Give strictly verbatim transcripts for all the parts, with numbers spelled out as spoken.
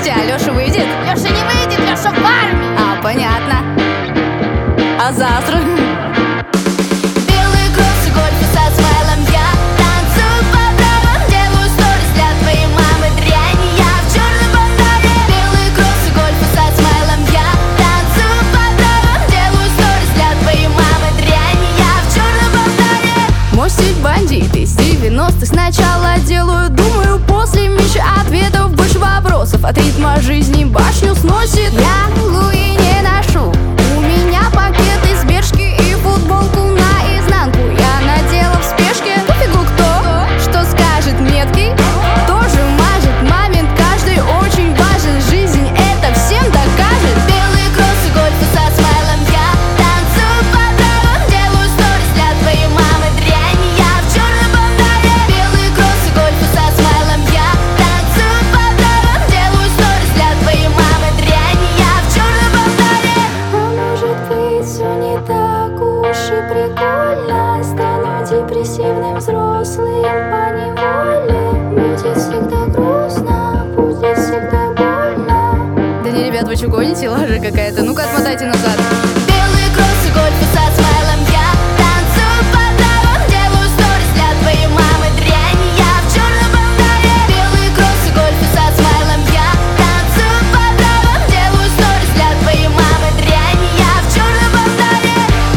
Подожди, а Лёша выйдет? Лёша не выйдет, Лёша в армии. А, понятно. А завтра? Белые кроссы, гольфы со смайлом. Я танцую по травам, делаю сторис для твоей мамы. Дрянь, я в чёрном бандане. Белые кроссы, гольфы со смайлом. Я танцую по травам, делаю сторис для твоей мамы. Дрянь, я в чёрном бандане. Мой стиль бандит из девяностых. Сначала делаю, думаю, после меньше ответов, больше вопросов. От ритма жизни башню сносит. Я Луи не ношу, у меня пакеты с Бершки и футболку наизнанку я надела в спешке. Пофигу кто, что скажет меткий, тоже мажет. Момент каждый очень важен, жизнь это всем докажет. Белые кроссы, гольфы со смайлом. Я танцую по травам, делаю сторис для твоей мамы. Дрянь, я в чёрном бандане. Белые кроссы, гольфы со смайлом. Я танцую по травам, делаю сторис для твоей мамы. Дрянь, я в чёрном бандане. А может быть, все не так уж и прикольно. Стану депрессивным взрослым поневоле. Будет всегда грустно, будет всегда больно. Да не, ребят, вы что гоните? Лажа какая-то. Ну-ка, отмотайте назад. Белые кроссы, гольфы со смайлом. Я танцую по травам, делаю сторис для твоей мамы. Дрянь, я в чёрном бандане. Белые кроссы, гольфы со смайлом. Я танцую по травам, делаю сторис для твоей мамы. Дрянь, я в чёрном бандане.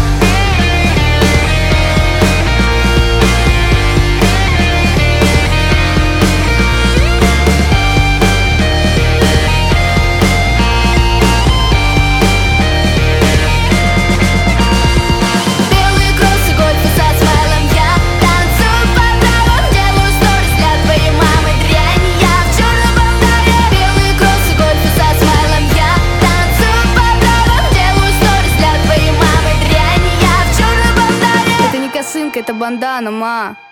Белые кроссы, гольфы со смайлом. Я танцую по травам, делаю сторис для твоей мамы. Дрянь, я в чёрном бандане. Белые кроссы, гольфы со смайлом. Я танцую по травам, делаю сторис для твоей мамы. Дрянь, я в чёрном бандане. Это не косынка, это бандана, ма.